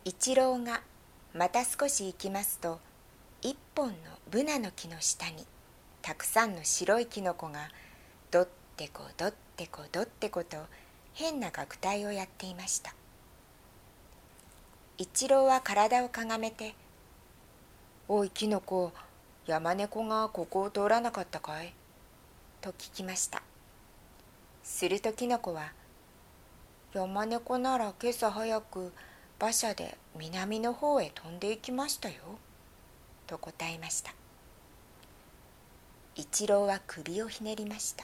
一郎がまた少し行きますと、一本のブナの木の下にたくさんの白いキノコがどってこどってこどってこと変な楽隊をやっていました。一郎は体をかがめて、おいキノコ、山猫がここを通らなかったかいと聞きました。するとキノコは、山猫なら今朝早く馬車で南の方へ飛んで行きましたよと答えました。一郎は首をひねりました。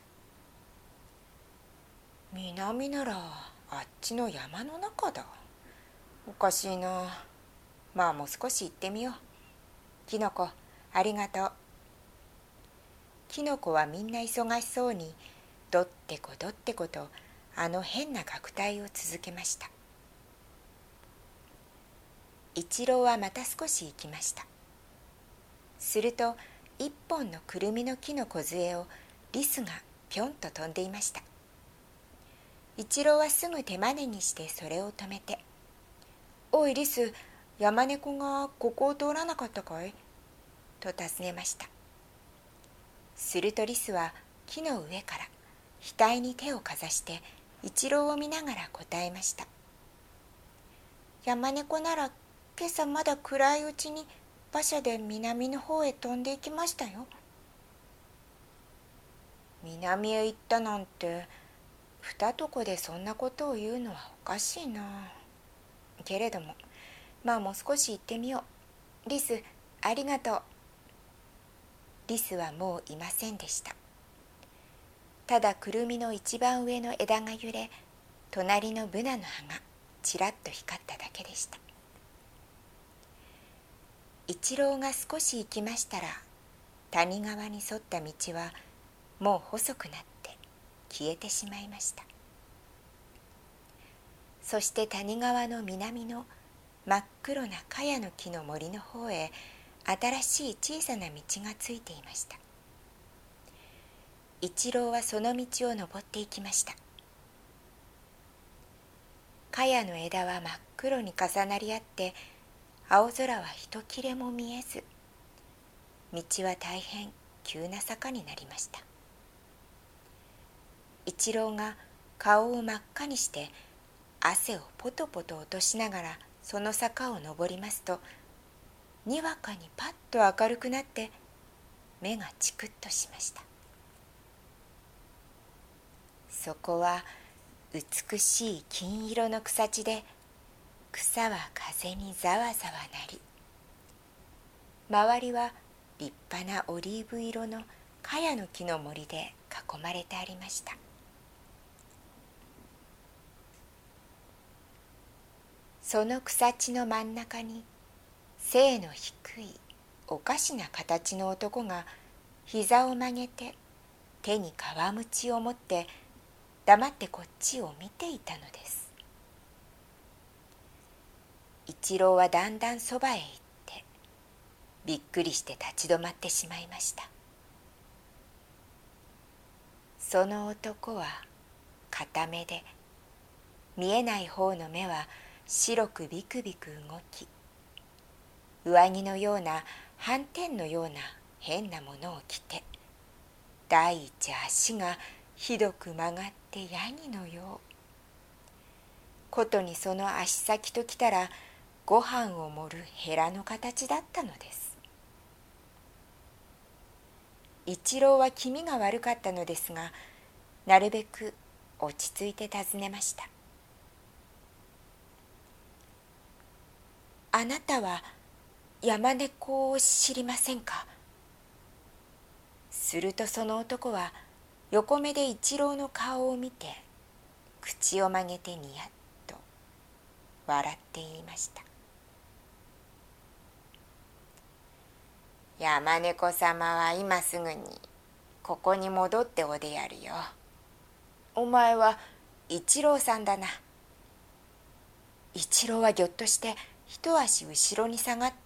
南ならあっちの山の中だ。おかしいな。まあもう少し行ってみよう。キノコ、ありがとう。キノコはみんな忙しそうにどってこどってことあの変な楽隊を続けました。一郎はまた少し行きました。すると一本のくるみの木の梢をリスがぴょんと飛んでいました。一郎はすぐ手真似にしてそれを止めて、おいリス、山猫がここを通らなかったかいと尋ねました。するとリスは木の上から額に手をかざして一郎を見ながら答えました。山猫なら今朝まだ暗いうちに馬車で南の方へ飛んで行きましたよ。南へ行ったなんて二床でそんなことを言うのはおかしいな。けれどもまあもう少し行ってみよう。リス、ありがとう。リスはもういませんでした。ただくるみの一番上の枝が揺れ、隣のブナの葉がちらっと光っただけでした。一郎が少し行きましたら、谷川に沿った道はもう細くなって消えてしまいました。そして谷川の南の真っ黒な茅の木の森の方へ新しい小さな道がついていました。一郎はその道を登っていきました。茅の枝は真っ黒に重なり合って青空は一切れも見えず、道は大変急な坂になりました。一郎が顔を真っ赤にして汗をポトポト落としながらその坂を登りますと、にわかにパッと明るくなって目がチクッとしました。そこは美しい金色の草地で、草は風にざわざわなり、周りは立派なオリーブ色の茅の木の森で囲まれてありました。その草地の真ん中に背の低いおかしな形の男が膝を曲げて手に皮むちを持って黙ってこっちを見ていたのです。一郎はだんだんそばへ行ってびっくりして立ち止まってしまいました。その男は片目で、見えない方の目は白くビクビク動き、上着のような斑点のような変なものを着て、第一足がひどく曲がってヤギのよう。ことにその足先ときたらご飯を盛るヘラの形だったのです。一郎は気味が悪かったのですが、なるべく落ち着いて尋ねました。あなたは山猫を知りませんか？するとその男は横目で一郎の顔を見て、口を曲げてニヤッと笑って言いました。山猫様は今すぐにここに戻っておでやるよ。お前は一郎さんだな。一郎はぎょっとして一足後ろに下がって、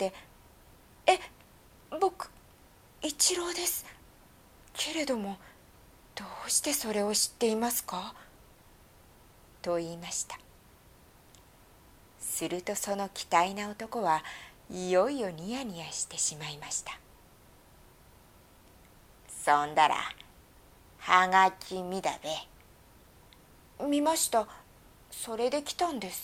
僕一郎です。けれどもどうしてそれを知っていますか？と言いました。 するとその期待な男はいよいよニヤニヤしてしまいました。そんだら、はがき見だべ。見ました。それで来たんです。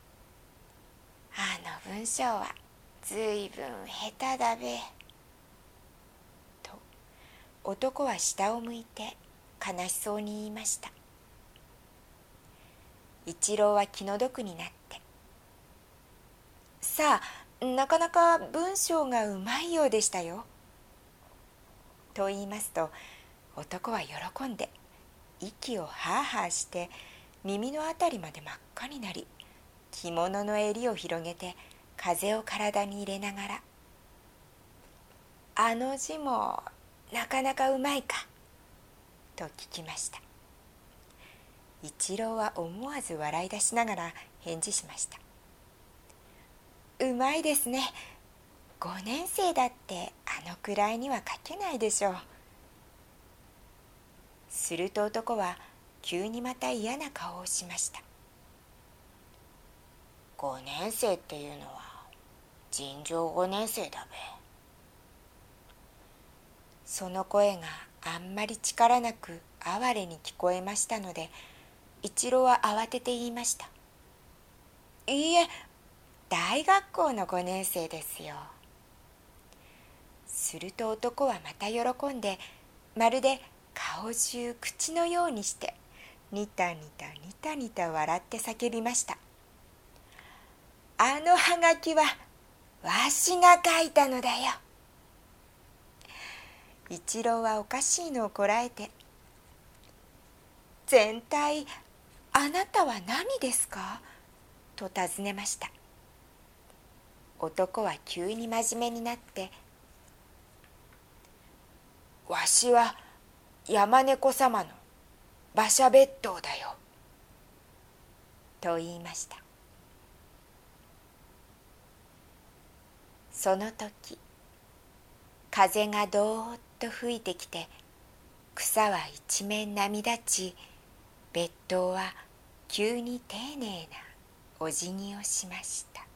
あの文章はずいぶん下手だべ。と男は下を向いて悲しそうに言いました。一郎は気の毒になって、さあ、なかなか文章がうまいようでしたよ。と言いますと、男は喜んで息をハーハーして耳のあたりまで真っ赤になり、着物の襟を広げて風を体に入れながら、あの字もなかなかうまいか、と聞きました。一郎は思わず笑い出しながら返事しました。うまいですね。5年生だってあのくらいには書けないでしょう。すると男は急にまた嫌な顔をしました。5年生っていうのは尋常5年生だべ。その声があんまり力なく哀れに聞こえましたので、一郎は慌てて言いました。いいえ、大学校の5年生ですよ。すると男はまた喜んで、まるで顔中口のようにしてニタニタニタニタ笑って叫びました。あのはがきはわしが書いたのだよ。一郎はおかしいのをこらえて、全体あなたは何ですか、と尋ねました。男は急に真面目になって、わしは山猫様の馬車別当だよ、と言いました。その時、風がどーっと吹いてきて、草は一面波立ち、別当は急に丁寧なお辞儀をしました。